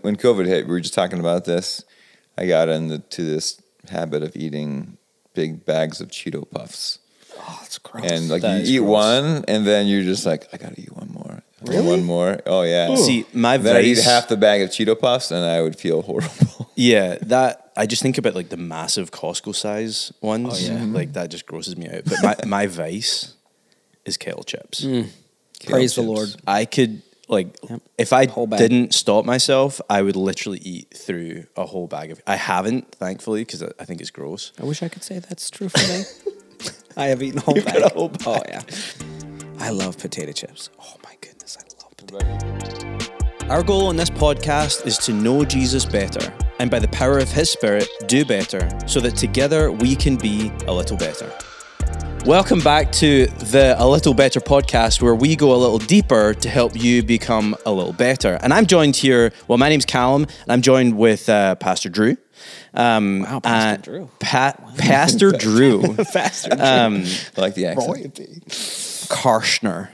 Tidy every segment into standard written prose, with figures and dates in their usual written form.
when COVID hit, we were just talking about this. I got into this habit of eating big bags of Cheeto Puffs. Oh, that's gross. And like That is you eat gross. one, and then you're just like, I gotta eat one more. Really? One more. Oh yeah. See, my Then I'd eat vice. half the bag of Cheeto Puffs, and I would feel horrible. Yeah, that I just think about like the massive Costco size ones. Oh, yeah. Like that just grosses me out. But my vice is kettle chips. Praise the chips. Lord. I could like Yep. if I Whole bag. didn't stop myself, I would literally eat through a whole bag of. I haven't, thankfully, because I think it's gross. I wish I could say that's true for me. I have eaten a whole You've bag. got a whole bag. Oh yeah. I love potato chips. Oh my goodness, I love potato. Our goal on this podcast is to know Jesus better, and by the power of His Spirit, do better, so that together we can be a little better. Welcome back to the A Little Better podcast, where we go a little deeper to help you become a little better. And I'm joined here, well, my name's Callum, and I'm joined with Pastor Drew. Wow, Pastor Drew. Pastor Drew. Pastor Drew. I like the accent. Royalty. Karshner.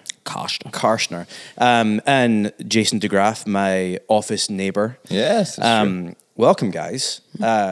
And Jason DeGraff, my office neighbor. Yes. that's true. Welcome, guys.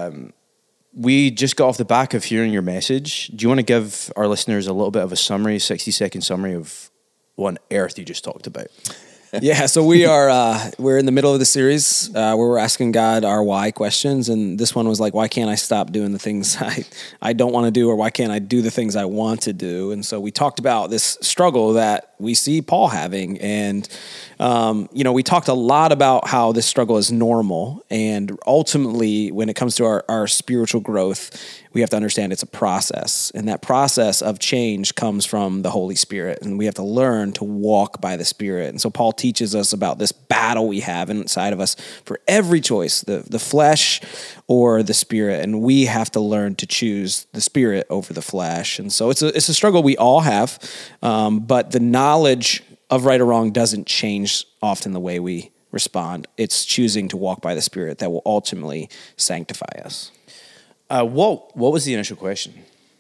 We just got off the back of hearing your message. Do you want to give our listeners a little bit of a summary, 60-second summary of what on earth you just talked about? Yeah, so we're in the middle of the series where we're asking God our why questions, and this one was like, why can't I stop doing the things I don't want to do, or why can't I do the things I want to do? And so we talked about this struggle that we see Paul having, and we talked a lot about how this struggle is normal, and ultimately, when it comes to our spiritual growth, we have to understand it's a process, and that process of change comes from the Holy Spirit, and we have to learn to walk by the Spirit. And so Paul teaches us about this battle we have inside of us for every choice, the flesh or the Spirit, and we have to learn to choose the Spirit over the flesh. And so it's a struggle we all have, but the knowledge of right or wrong doesn't change often the way we respond. It's choosing to walk by the Spirit that will ultimately sanctify us. What was the initial question?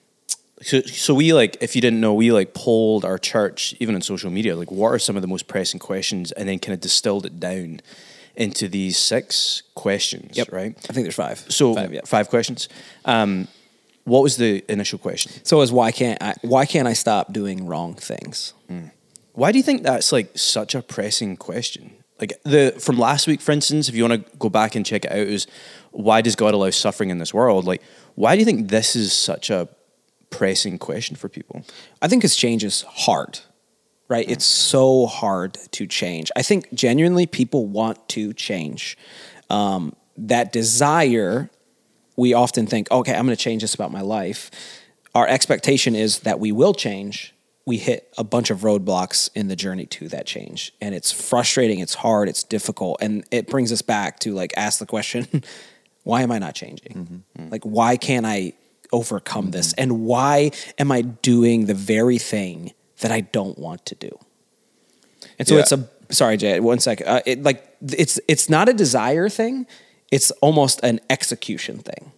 So we if you didn't know, we polled our church, even on social media, what are some of the most pressing questions, and then kind of distilled it down into these 6 questions, Yep. right? I think there's 5. So 5, yeah. 5 questions. What was the initial question? So is why can't I stop doing wrong things? Why do you think that's such a pressing question? From last week, for instance, if you want to go back and check it out, is why does God allow suffering in this world? Why do you think this is such a pressing question for people? I think because change is hard, right? It's so hard to change. I think genuinely people want to change. That desire, we often think, okay, I'm going to change this about my life. Our expectation is that we will change. We hit a bunch of roadblocks in the journey to that change. And it's frustrating, it's hard, it's difficult. And it brings us back to ask the question, why am I not changing? Why can't I overcome this? And why am I doing the very thing that I don't want to do? And so sorry, Jay, 1 second. It's not a desire thing. It's almost an execution thing.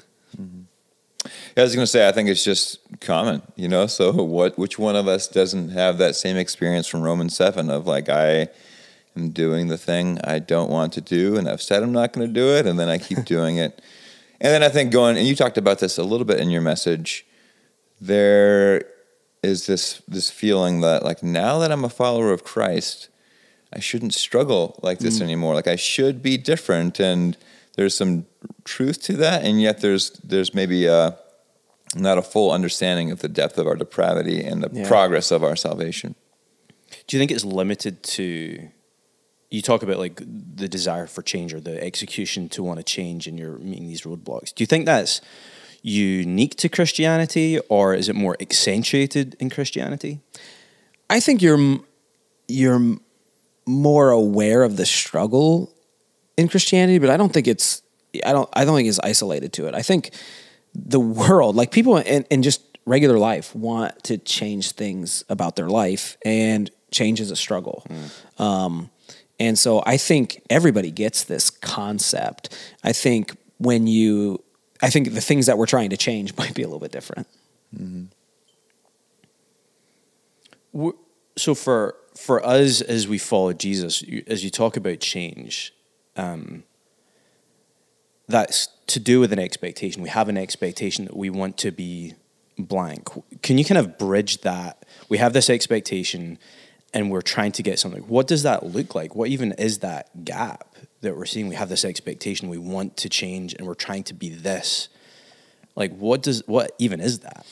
Yeah, I was going to say, I think it's just common, so which one of us doesn't have that same experience from Romans 7 of I am doing the thing I don't want to do, and I've said I'm not going to do it, and then I keep doing it. And then I think and you talked about this a little bit in your message, there is this feeling that now that I'm a follower of Christ, I shouldn't struggle like this anymore. I should be different, and there's some truth to that, and yet there's maybe not a full understanding of the depth of our depravity and the progress of our salvation. Do you think it's limited to, you talk about the desire for change or the execution to want to change and you're meeting these roadblocks. Do you think that's unique to Christianity, or is it more accentuated in Christianity? I think you're more aware of the struggle in Christianity, but I don't think it's isolated to it. I think the world, people in just regular life, want to change things about their life, and change is a struggle. And so I think everybody gets this concept. I think the things that we're trying to change might be a little bit different. So for us, as we follow Jesus, as you talk about change, that's to do with an expectation. We have an expectation that we want to be blank. Can you kind of bridge that? We have this expectation and we're trying to get something. What does that look like? What even is that gap that we're seeing? We have this expectation, we want to change, and we're trying to be this. Like, what even is that?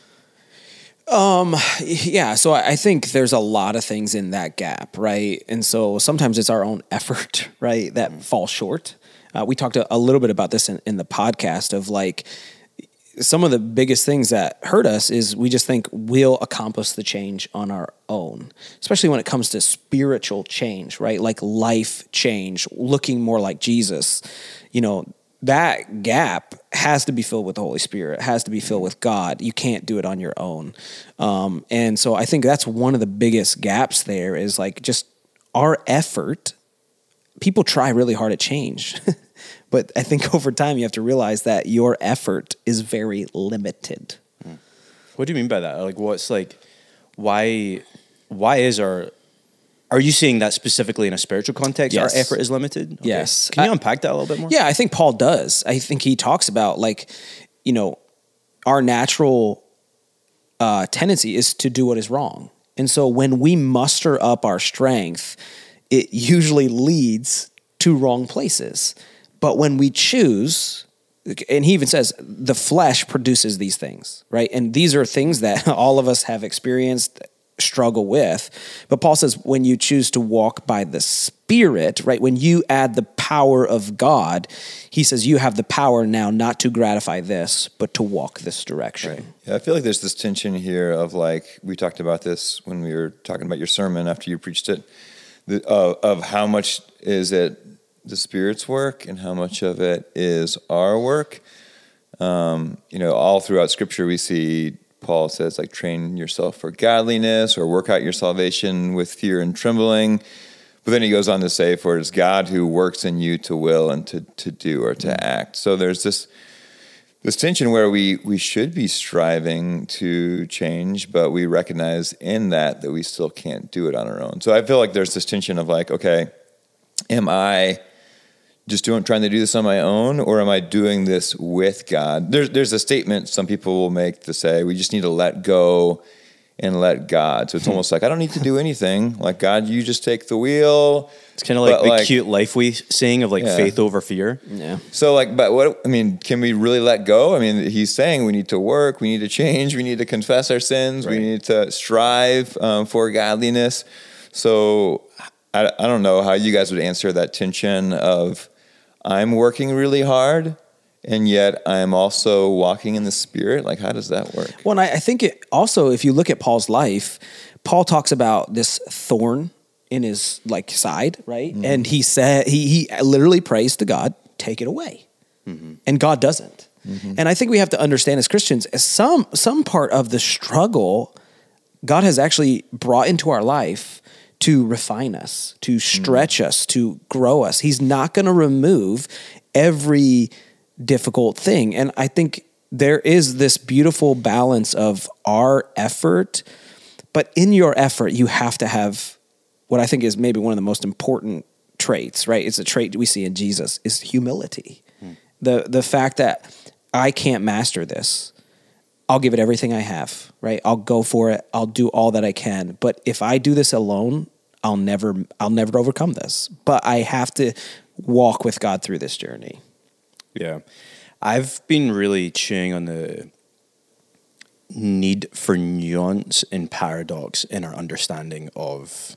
Yeah, so I think there's a lot of things in that gap, right? And so sometimes it's our own effort, right, that falls short. We talked a little bit about this in the podcast of like some of the biggest things that hurt us is we just think we'll accomplish the change on our own, especially when it comes to spiritual change, right? Like life change, looking more like Jesus. You know, that gap has to be filled with the Holy Spirit, has to be filled with God. You can't do it on your own. And so I think that's one of the biggest gaps there is like just our effort. People try really hard at change, but I think over time you have to realize that your effort is very limited. What do you mean by that? Like, what's like, why is are you saying that specifically in a spiritual context? Yes. Our effort is limited? Okay. Yes. Can you unpack that a little bit more? Yeah, I think Paul does. I think he talks about like, you know, our natural tendency is to do what is wrong. And so when we muster up our strength, it usually leads to wrong places. But when we choose, and he even says, the flesh produces these things, right? And these are things that all of us have experienced, struggle with. But Paul says, when you choose to walk by the Spirit, right? When you add the power of God, he says, you have the power now not to gratify this, but to walk this direction. Right. Yeah, I feel like there's this tension here of like, we talked about this when we were talking about your sermon after you preached it, of how much is it the Spirit's work and how much of it is our work. You know, all throughout Scripture we see Paul says like train yourself for godliness or work out your salvation with fear and trembling. But then he goes on to say, for it is God who works in you to will and to do or to act. So there's this tension where we should be striving to change, but we recognize in that we still can't do it on our own. So I feel like there's this tension of like, okay, am I just trying to do this on my own, or am I doing this with God? There's a statement some people will make to say, we just need to let go and let God. So it's almost like, I don't need to do anything. Like, God, you just take the wheel. It's kind of like the cute Lifeway saying of like faith over fear. Yeah. So like, but what, I mean, can we really let go? I mean, he's saying we need to work, we need to change, we need to confess our sins, we need to strive for godliness. So I don't know how you guys would answer that tension of, I'm working really hard, and yet I'm also walking in the Spirit. Like, how does that work? Well, and I think it also, if you look at Paul's life, Paul talks about this thorn in his like side, right? Mm-hmm. And he said, he literally prays to God, take it away. Mm-hmm. And God doesn't. Mm-hmm. And I think we have to understand as Christians, as some part of the struggle, God has actually brought into our life to refine us, to stretch us, to grow us. He's not going to remove every difficult thing. And I think there is this beautiful balance of our effort, but in your effort, you have to have what I think is maybe one of the most important traits, right? It's a trait we see in Jesus, is humility. The fact that I can't master this. I'll give it everything I have, right? I'll go for it. I'll do all that I can. But if I do this alone, I'll never overcome this. But I have to walk with God through this journey. Yeah. I've been really chewing on the need for nuance and paradox in our understanding of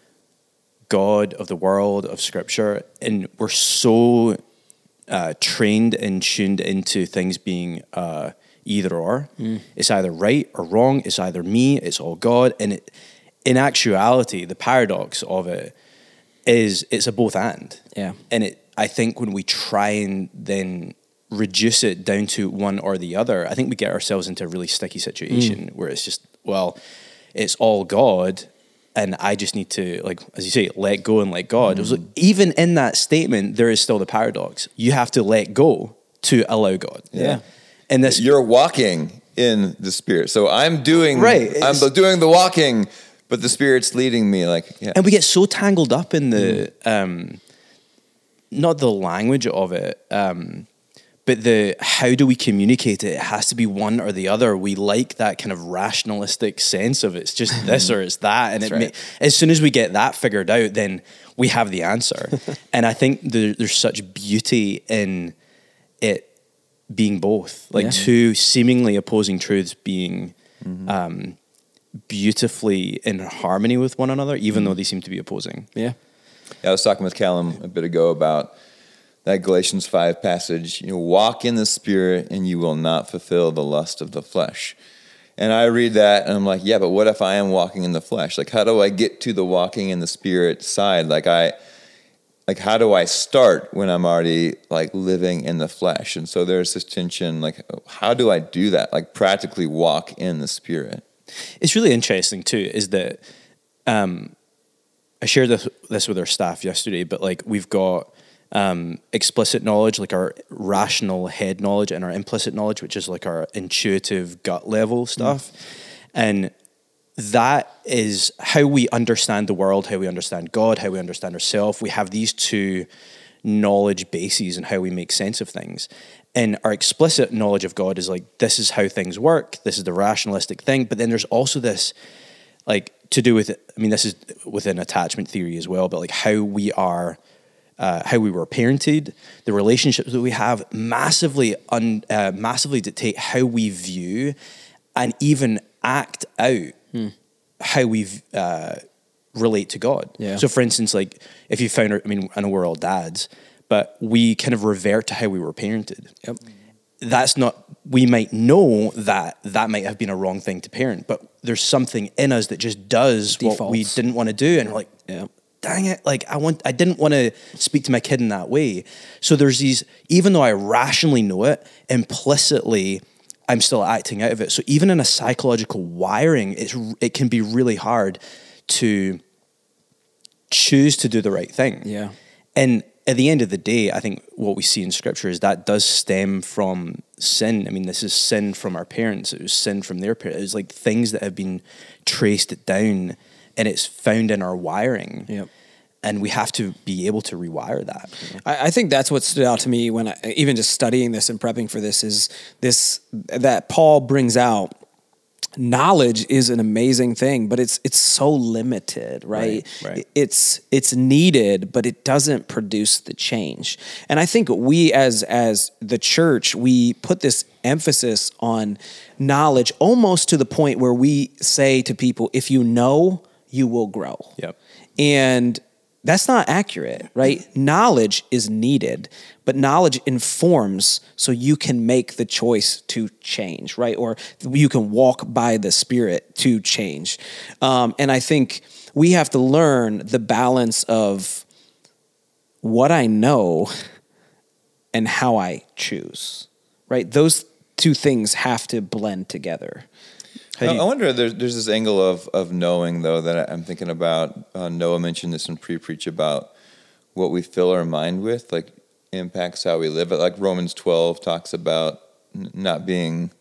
God, of the world, of Scripture. And we're so trained and tuned into things being either or. It's either right or wrong. It's either me, it's all God. And in actuality, the paradox of it is it's a both and. Yeah. And I think when we try and then reduce it down to one or the other, I think we get ourselves into a really sticky situation where it's just, well, it's all God and I just need to, like, as you say, let go and let God. It was like, even in that statement, there is still the paradox. You have to let go to allow God. Yeah. And this, you're walking in the Spirit. So I'm doing the walking, but the Spirit's leading me. Like, yeah. And we get so tangled up in the, not the language of it, But how do we communicate it? It has to be one or the other. We like that kind of rationalistic sense of it's just this or it's that. And as soon as we get that figured out, then we have the answer. And I think there's such beauty in it being both, like two seemingly opposing truths being beautifully in harmony with one another, even though they seem to be opposing. Yeah. I was talking with Callum a bit ago about that Galatians 5 passage, walk in the Spirit and you will not fulfill the lust of the flesh. And I read that and I'm like, yeah, but what if I am walking in the flesh? Like, how do I get to the walking in the Spirit side? How do I start when I'm already like living in the flesh? And so there's this tension, like, how do I do that? Like practically walk in the Spirit. It's really interesting too, is that I shared this with our staff yesterday, but like we've got explicit knowledge, like our rational head knowledge, and our implicit knowledge, which is like our intuitive gut level stuff. And that is how we understand the world, how we understand God, how we understand ourselves. We have these two knowledge bases and how we make sense of things. And our explicit knowledge of God is like, this is how things work. This is the rationalistic thing. But then there's also this, like, to do with, this is within attachment theory as well, but like how we are, how we were parented, the relationships that we have massively dictate how we view and even act out how we relate to God. Yeah. So for instance, like if you found, I know we're all dads, but we kind of revert to how we were parented. Yep. That's not, we might know that might have been a wrong thing to parent, but there's something in us that just does Defaults. What we didn't want to do. And we're like, dang it, like I didn't want to speak to my kid in that way. So there's these, even though I rationally know it, implicitly I'm still acting out of it. So even in a psychological wiring, it can be really hard to choose to do the right thing. Yeah. And at the end of the day, I think what we see in Scripture is that does stem from sin. This is sin from our parents. It was sin from their parents. It was like things that have been traced down, and it's found in our wiring. Yep. And we have to be able to rewire that. I think that's what stood out to me when even just studying this and prepping for this is that Paul brings out. Knowledge is an amazing thing, but it's so limited, right? Right. It's needed, but it doesn't produce the change. And I think we as the church, we put this emphasis on knowledge almost to the point where we say to people, if you know, you will grow. Yep. And that's not accurate, right? Knowledge is needed, but knowledge informs so you can make the choice to change, right? Or you can walk by the Spirit to change. And I think we have to learn the balance of what I know and how I choose, right? Those two things have to blend together. I wonder, there's this angle of knowing, though, that I'm thinking about. Noah mentioned this in pre-preach about what we fill our mind with, like, impacts how we live. Like Romans 12 talks about not being,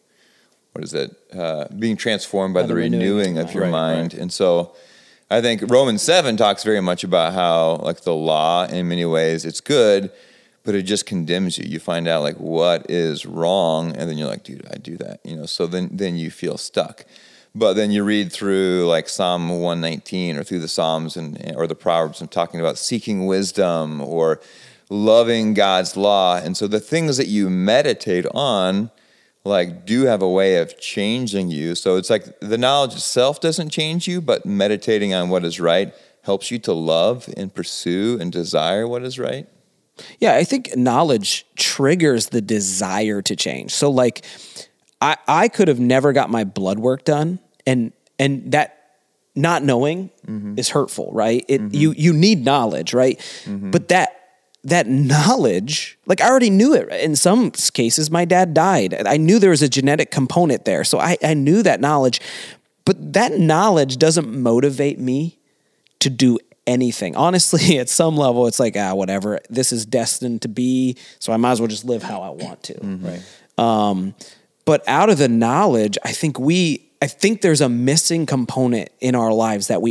being transformed by the renewing of your mind. Right. And so I think Romans 7 talks very much about how, like, the law, in many ways, it's good, but it just condemns you. You find out like what is wrong, and then you're like, dude, I do that, so then you feel stuck. But then you read through like Psalm 119 or through the Psalms or the Proverbs and talking about seeking wisdom or loving God's law. And so the things that you meditate on like do have a way of changing you. So it's like the knowledge itself doesn't change you, but meditating on what is right helps you to love and pursue and desire what is right. Yeah, I think knowledge triggers the desire to change. So like I could have never got my blood work done, and that not knowing is hurtful, right? You need knowledge, right? But that knowledge, like I already knew it. In some cases, my dad died. I knew there was a genetic component there. So I knew that knowledge, but that knowledge doesn't motivate me to do anything. Honestly, at some level, it's like, whatever, this is destined to be, so I might as well just live how I want to. Right. But out of the knowledge, I think there's a missing component in our lives that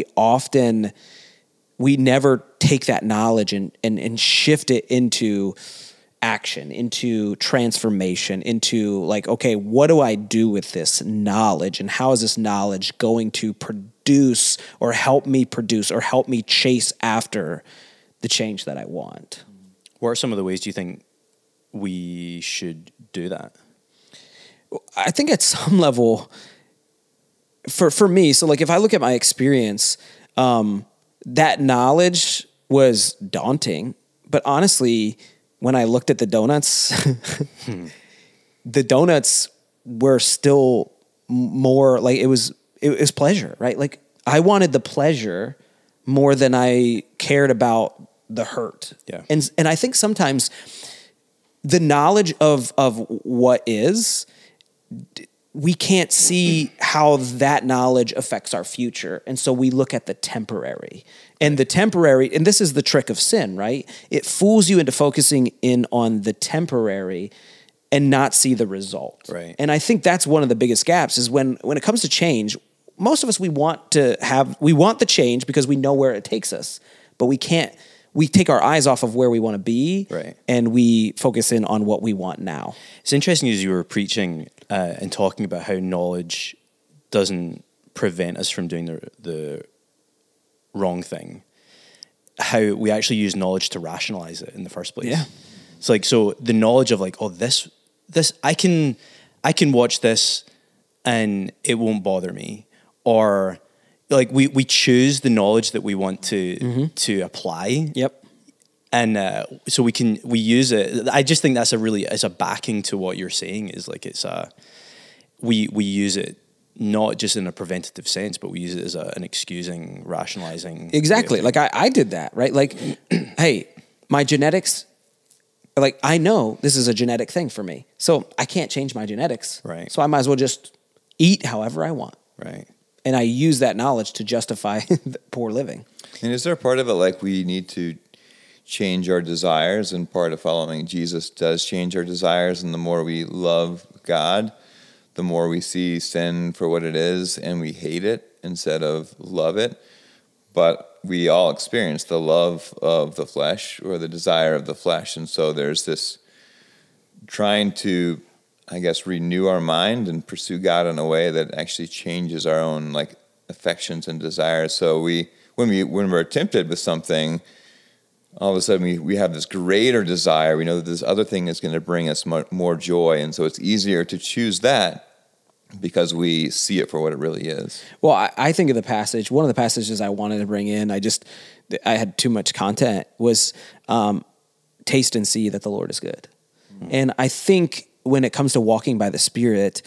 we never take that knowledge and shift it into action, into transformation, into like, okay, what do I do with this knowledge, and how is this knowledge going to produce or help me chase after the change that I want? What are some of the ways do you think we should do that? I think at some level, for me, so like if I look at my experience, that knowledge was daunting, but honestly, when I looked at the donuts, the donuts were still more like it was pleasure, right? Like I wanted the pleasure more than I cared about the hurt. Yeah. And I think sometimes the knowledge of what is, we can't see how that knowledge affects our future. And so we look at the temporary. And the temporary, and this is the trick of sin, right? It fools you into focusing in on the temporary and not see the result. Right. And I think that's one of the biggest gaps is when it comes to change, most of us, we want the change because we know where it takes us, but we take our eyes off of where we want to be, right, and we focus in on what we want now. It's interesting as you were preaching and talking about how knowledge doesn't prevent us from doing the wrong thing, how we actually use knowledge to rationalize it in the first place. Yeah. It's like, so the knowledge of like, oh, this I can watch this and it won't bother me, or like we choose the knowledge that we want to apply. Yep. And so we use it. I just think that's as a backing to what you're saying is like we use it not just in a preventative sense, but we use it as an excusing, rationalizing. Exactly. Like I did that, right? Like, hey, my genetics, like I know this is a genetic thing for me, so I can't change my genetics. Right. So I might as well just eat however I want. Right. And I use that knowledge to justify poor living. And is there a part of it like we need to change our desires, and part of following Jesus does change our desires, and the more we love God, the more we see sin for what it is and we hate it instead of love it. But we all experience the love of the flesh or the desire of the flesh, and so there's this trying to, I guess, renew our mind and pursue God in a way that actually changes our own like affections and desires. So when we're tempted with something, all of a sudden we have this greater desire. We know that this other thing is going to bring us more joy, and so it's easier to choose that because we see it for what it really is. Well, I think of the passage. One of the passages I wanted to bring in, I had too much content, was taste and see that the Lord is good. Mm-hmm. And I think when it comes to walking by the Spirit,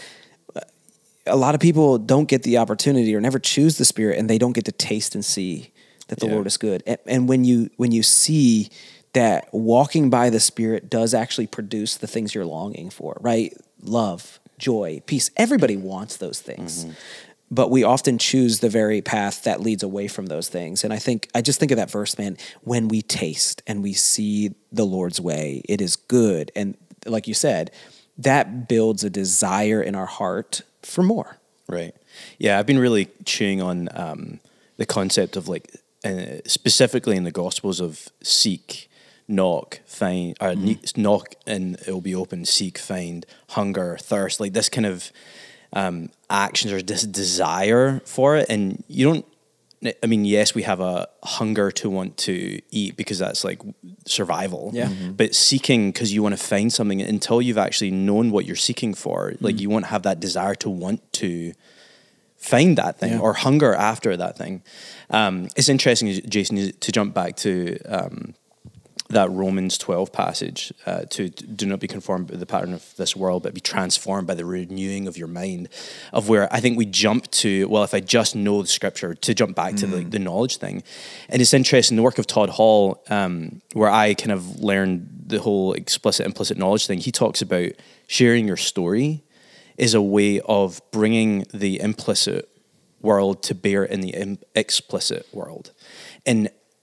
a lot of people don't get the opportunity or never choose the Spirit, and they don't get to taste and see that the Lord is good. And when you see that walking by the Spirit does actually produce the things you're longing for, right? Love, joy, peace. Everybody wants those things. Mm-hmm. But we often choose the very path that leads away from those things. And I just think of that verse, man, when we taste and we see the Lord's way, it is good. And like you said, that builds a desire in our heart for more. Right. Yeah, I've been really chewing on the concept of like, specifically in the Gospels, of seek, knock, find, or knock and it will be open, seek, find, hunger, thirst, like this kind of actions or this desire for it. And you don't, I mean, yes, we have a hunger to want to eat because that's like survival. Yeah. Mm-hmm. But seeking because you want to find something until you've actually known what you're seeking for. Like you want to have that desire to want to find that thing or hunger after that thing. It's interesting, Jason, to jump back to that Romans 12 passage, to do not be conformed by the pattern of this world, but be transformed by the renewing of your mind, of where I think we jump to, well, if I just know the scripture, to jump back to the knowledge thing. And it's interesting, the work of Todd Hall, where I kind of learned the whole explicit, implicit knowledge thing, he talks about sharing your story is a way of bringing the implicit world to bear in the explicit world. And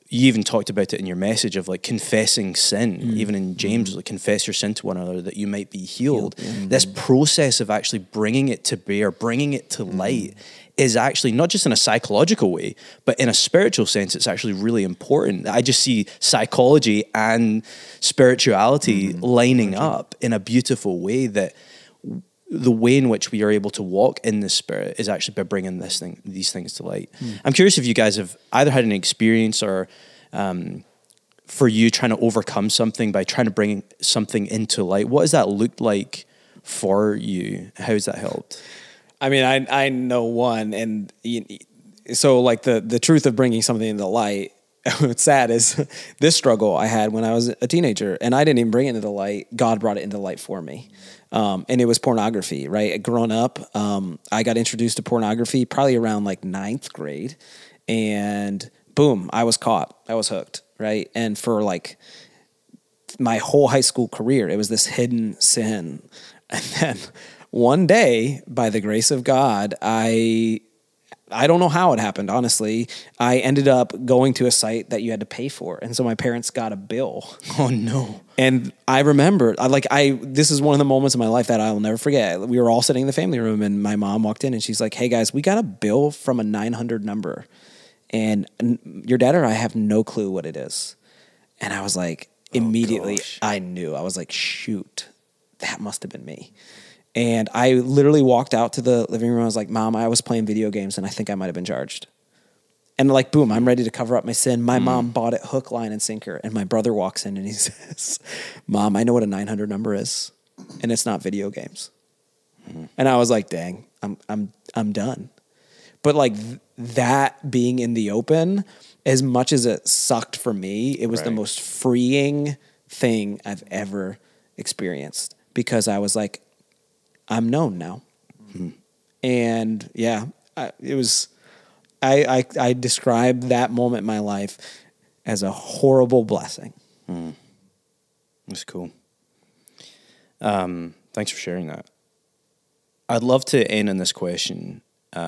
you even talked about it in your message of like confessing sin, even in James, like confess your sin to one another that you might be healed. This process of actually bringing it to bear, bringing it to light is actually not just in a psychological way, but in a spiritual sense, it's actually really important. I just see psychology and spirituality lining up in a beautiful way, that the way in which we are able to walk in the Spirit is actually by bringing these things to light. I'm curious if you guys have either had an experience or for you trying to overcome something by trying to bring something into light. What does that look like for you? How has that helped? I mean, I know one, and so like the truth of bringing something into light, what's sad is this struggle I had when I was a teenager, and I didn't even bring it into the light. God brought it into the light for me. And it was pornography, right? Growing up, I got introduced to pornography probably around like 9th grade, and boom, I was caught. I was hooked, right? And for like my whole high school career, it was this hidden sin. And then one day, by the grace of God, I don't know how it happened, honestly. I ended up going to a site that you had to pay for. And so my parents got a bill. Oh, no. And I remember, this is one of the moments in my life that I will never forget. We were all sitting in the family room, and my mom walked in, and she's like, "Hey, guys, we got a bill from a 900 number. And your dad or I have no clue what it is." And I was like, immediately, I knew. I was like, shoot, that must have been me. And I literally walked out to the living room. I was like, "Mom, I was playing video games, and I think I might have been charged." And like, boom, I'm ready to cover up my sin. My mom bought it hook, line, and sinker. And my brother walks in and he says, "Mom, I know what a 900 number is, and it's not video games." And I was like, dang, I'm done. But like that being in the open, as much as it sucked for me, it was the most freeing thing I've ever experienced, because I was like, I'm known now. And yeah, it was, I describe that moment in my life as a horrible blessing. That's cool. Thanks for sharing that. I'd love to end on this question,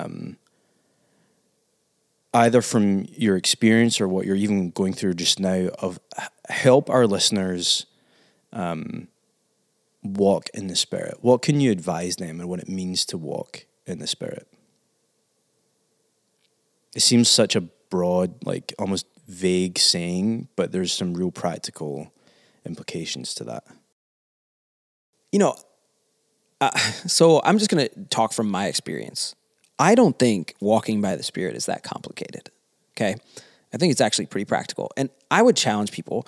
either from your experience or what you're even going through just now, of help our listeners walk in the Spirit. What can you advise them and what it means to walk in the Spirit? It seems such a broad, like almost vague saying, but there's some real practical implications to that. You know, so I'm just going to talk from my experience. I don't think walking by the Spirit is that complicated, okay? I think it's actually pretty practical. And I would challenge people.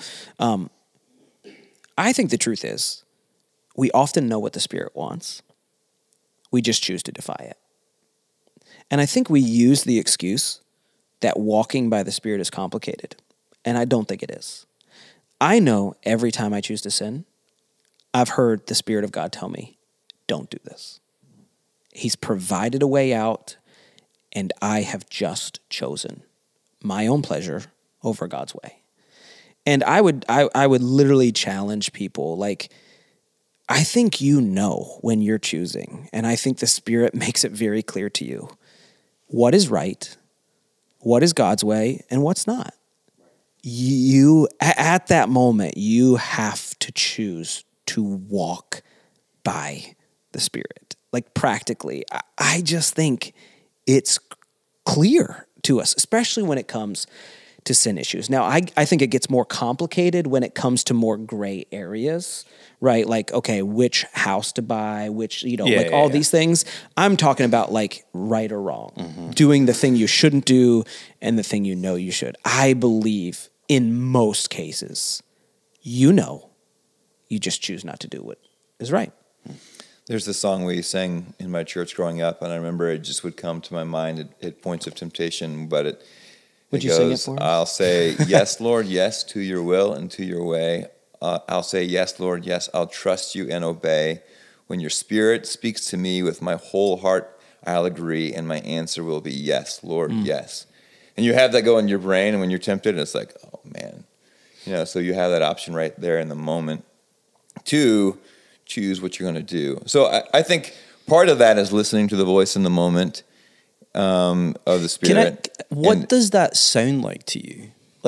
I think the truth is, we often know what the Spirit wants. We just choose to defy it. And I think we use the excuse that walking by the Spirit is complicated. And I don't think it is. I know every time I choose to sin, I've heard the Spirit of God tell me, don't do this. He's provided a way out, and I have just chosen my own pleasure over God's way. And I would literally challenge people, like, I think you know when you're choosing, and I think the Spirit makes it very clear to you what is right, what is God's way, and what's not. You, at that moment, you have to choose to walk by the Spirit. Like, practically, I just think it's clear to us, especially when it comes to sin issues. Now, I think it gets more complicated when it comes to more gray areas, right? Like, okay, which house to buy, which, these things. I'm talking about like right or wrong, doing the thing you shouldn't do and the thing you know you should. I believe in most cases, you just choose not to do what is right. There's this song we sang in my church growing up, and I remember it just would come to my mind at points of temptation, but it sing it for us? I'll say, yes, Lord, yes, to your will and to your way. I'll say, yes, Lord, yes, I'll trust you and obey. When your Spirit speaks to me with my whole heart, I'll agree, and my answer will be yes, Lord, yes. And you have that go in your brain, and when you're tempted, it's like, oh, man. So you have that option right there in the moment to choose what you're going to do. So I think part of that is listening to the voice in the moment of the Spirit. What does that sound like to you? Like,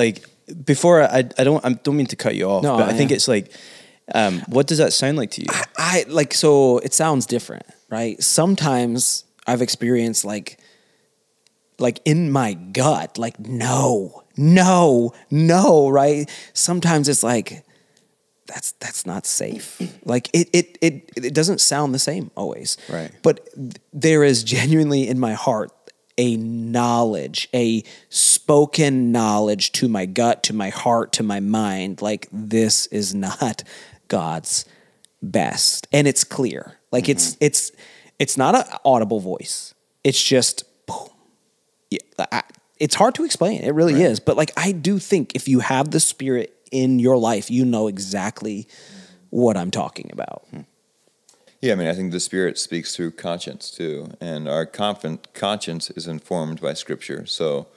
before I don't mean to cut you off, No, but I think yeah. it's like, what does that sound like to you? I like, so it sounds different, right? Sometimes I've experienced like in my gut, like, no, right? Sometimes it's like, that's not safe. Like it doesn't sound the same always. Right. But there is genuinely in my heart a knowledge, a spoken knowledge to my gut, to my heart, to my mind, like this is not God's best. And it's clear. Like it's not an audible voice. It's just boom. Yeah, it's hard to explain. It really is. But like, I do think if you have the Spirit in your life, you know exactly what I'm talking about. Yeah, I mean, I think the Spirit speaks through conscience too, and our conscience is informed by Scripture. So,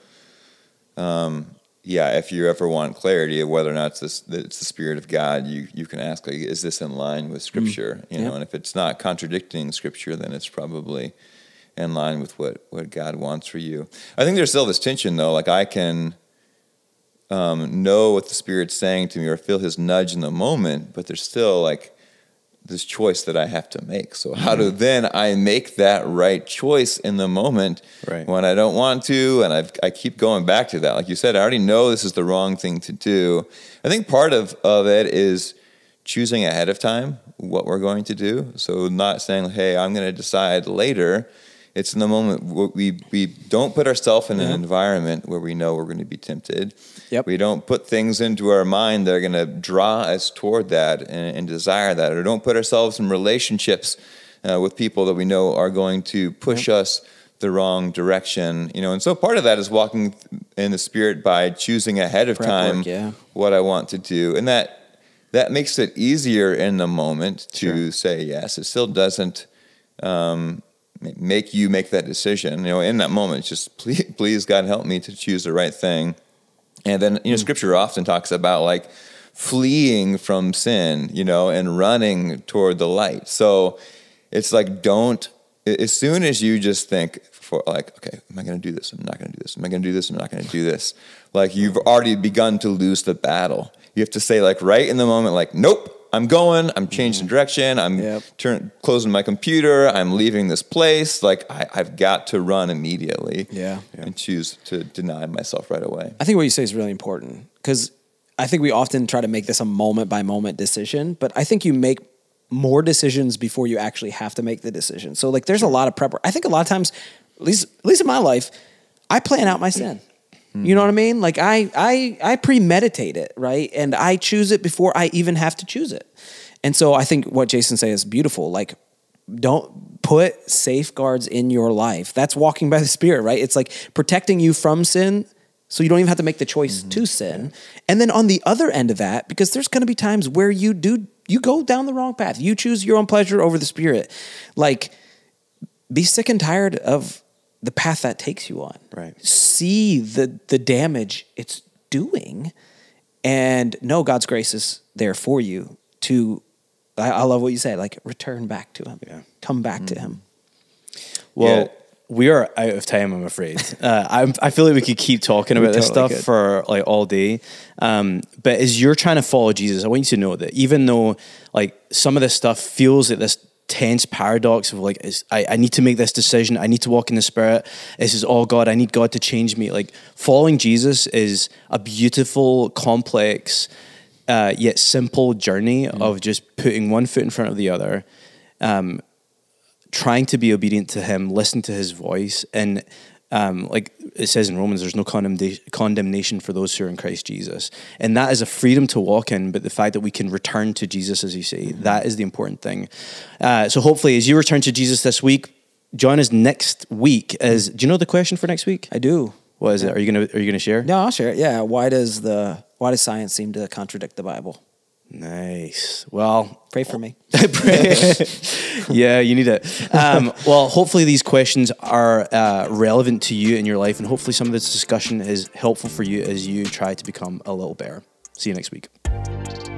if you ever want clarity of whether or not it's the Spirit of God, you can ask, like, is this in line with Scripture? You know, and if it's not contradicting Scripture, then it's probably in line with what God wants for you. I think there's still this tension, though. Like, I can know what the Spirit's saying to me or feel His nudge in the moment, but there's still like this choice that I have to make. So how do then I make that right choice in the moment when I don't want to, and I keep going back to that. Like you said, I already know this is the wrong thing to do. I think part of it is choosing ahead of time what we're going to do. So not saying, hey, I'm going to decide later. It's in the moment. We don't put ourselves in an environment where we know we're going to be tempted. Yep. We don't put things into our mind that are going to draw us toward that and desire that. Or don't put ourselves in relationships with people that we know are going to push us the wrong direction. You know, and so part of that is walking in the Spirit by choosing ahead of time what I want to do. And that makes it easier in the moment to say yes. It still doesn't make you make that decision. You know, in that moment, it's just please God help me to choose the right thing. And then, you know, Scripture often talks about like fleeing from sin, you know, and running toward the light. So it's like, as soon as you just think for like, okay, am I going to do this? I'm not going to do this. Am I going to do this? I'm not going to do this. Like, you've already begun to lose the battle. You have to say, like, right in the moment, like, nope, I'm going, I'm changing direction, I'm closing my computer, I'm leaving this place. Like, I've got to run immediately and choose to deny myself right away. I think what you say is really important, because I think we often try to make this a moment-by-moment decision, but I think you make more decisions before you actually have to make the decision. So, like, there's a lot of prep work. I think a lot of times, at least in my life, I plan out my sin. You know what I mean? Like I premeditate it, right? And I choose it before I even have to choose it. And so I think what Jason said is beautiful. Like, don't put safeguards in your life. That's walking by the Spirit, right? It's like protecting you from sin, so you don't even have to make the choice to sin. And then on the other end of that, because there's going to be times where you go down the wrong path. You choose your own pleasure over the Spirit. Like, be sick and tired of the path that takes you on. Right. See the damage it's doing, and know God's grace is there for you to, I love what you said, like, return back to Him. Yeah. Come back to Him. Well, we are out of time, I'm afraid. I feel like we could keep talking about this stuff for like all day. But as you're trying to follow Jesus, I want you to know that even though like some of this stuff feels like this tense paradox of like, I need to make this decision, I need to walk in the Spirit, this is all God, I need God to change me. Like, following Jesus is a beautiful, complex, yet simple journey of just putting one foot in front of the other, trying to be obedient to Him, listen to His voice, and like it says in Romans, there's no condemnation for those who are in Christ Jesus. And that is a freedom to walk in, but the fact that we can return to Jesus, as you say, that is the important thing. So hopefully, as you return to Jesus this week, join us next week. Do you know the question for next week? I do. What is it? Are you gonna share? No, I'll share it. Yeah. Why does science seem to contradict the Bible? Nice. Well, pray for me. Pray. Yeah, you need it. Well, hopefully these questions are relevant to you in your life, and hopefully some of this discussion is helpful for you as you try to become a little better. See you next week.